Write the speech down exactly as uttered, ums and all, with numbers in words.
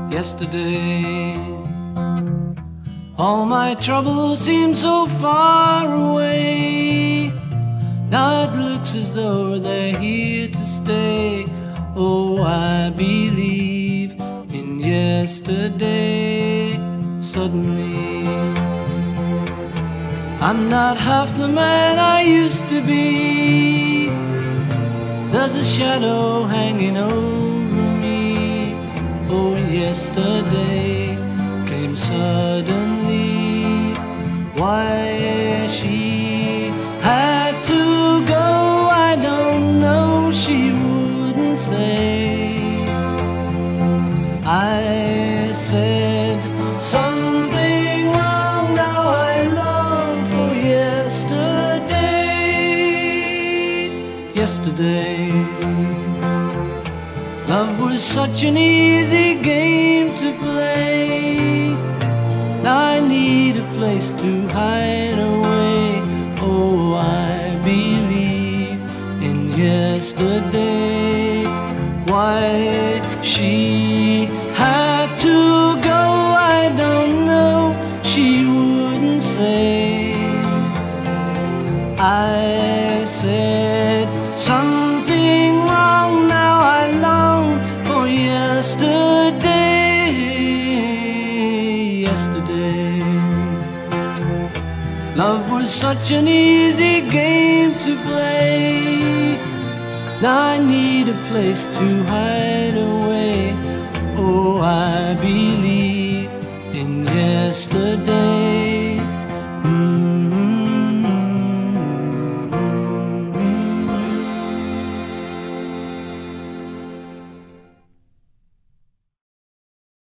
yesterday. All my troubles seem so far away. Now it looks as though they're here to stay. Oh, I believe in yesterday. Suddenly, I'm not half the man I used to be. There's a shadow hanging over me. Oh, yesterday came suddenly. Why she had to go, I don't know, she wouldn't say. I said something wrong, now I long for yesterday. Yesterday, love was such an easy game to play. Now I need a place to hide away. Oh, I believe in yesterday. Why she had to go, I don't know, she wouldn't say. I said something wrong, now I long for yesterday. Yesterday, love was such an easy game to play. Now I need a place to hide away. Oh, I believe in yesterday.